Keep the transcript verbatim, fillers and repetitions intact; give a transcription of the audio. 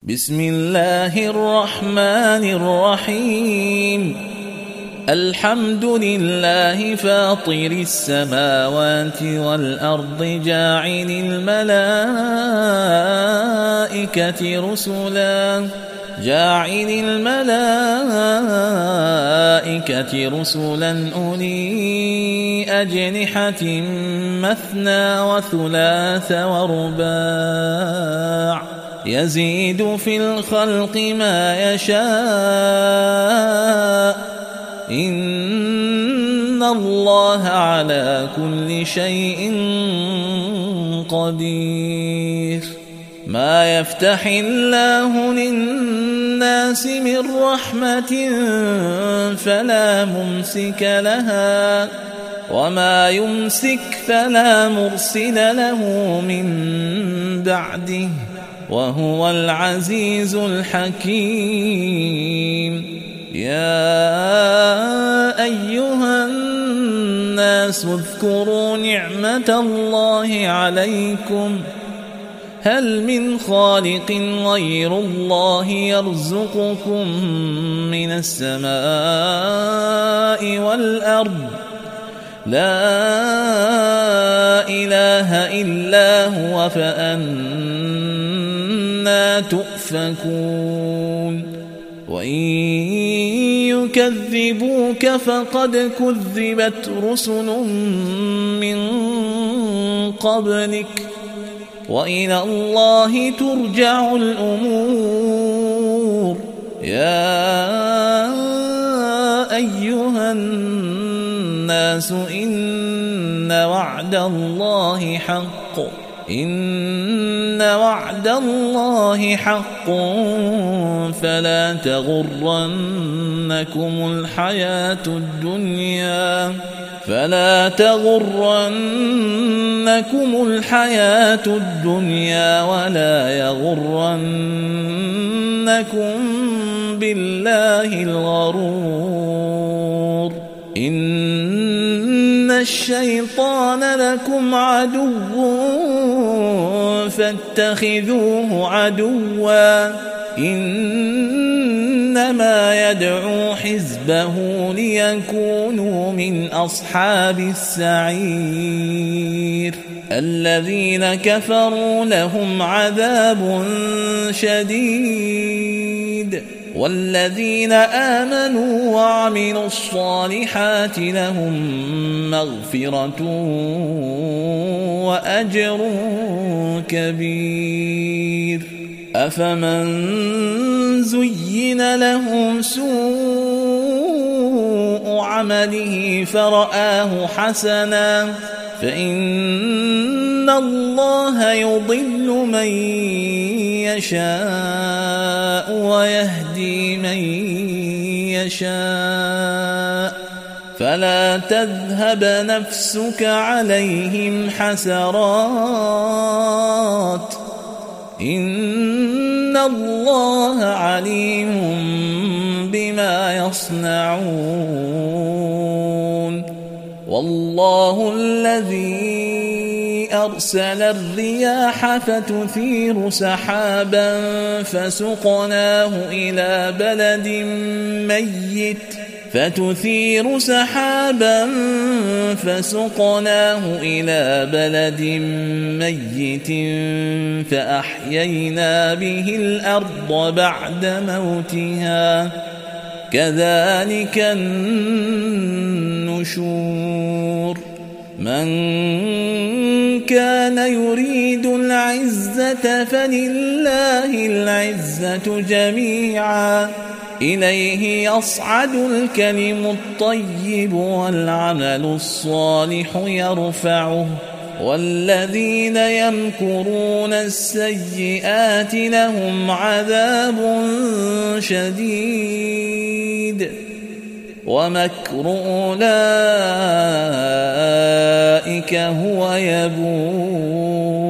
بسم الله الرحمن الرحيم الحمد لله فاطر السماوات والأرض جاعل الملائكة رسلا جاعل الملائكة رسلا أولي أجنحة مثنى وثلاث ورباع يزيد في الخلق ما يشاء إن الله على كل شيء قدير ما يفتح الله للناس من رحمة فلا ممسك لها وما يمسك فلا مرسل له من بعده وهو العزيز الحكيم يا أيها الناس اذكروا نعمة الله عليكم هل من خالق غير الله يرزقكم من السماء والأرض لا إله إلا هو فأنا تؤفكون وإن يكذبوك فقد كذبت رسل من قبلك وإلى الله ترجع الأمور يا أيها الناس إن وعد الله حق إن وعد الله حق فلا تغرنكم الحياة الدنيا فلا تغرنكم الحياة الدنيا ولا يغرنكم بالله الغرور إن الشيطان لكم عدو فاتخذوه عدوا إنما يدعو حزبه ليكونوا من أصحاب السعير الذين كفروا لهم عذاب شديد والذين آمنوا وعملوا الصالحات لهم مغفرة وأجر كبير أفمن زين له سوء عمله فرآه حسنا فإن الله يضل من يشاء ويهدي من يشاء فلا تذهب نفسك عليهم حسرات إن الله عليم بما يصنعون والله الذي أرسل الرياح فتثير سحابا فسقناه إلى بلد ميت فتثير سحابا فسقناه إلى بلد ميت فأحيينا به الأرض بعد موتها كذلك النشور من كان يريد العزة فلله العزة جميعا إليه يصعد الكلم الطيب والعمل الصالح يرفعه والذين يمكرون السيئات لهم عذاب شديد ومكر أولئك هو يبور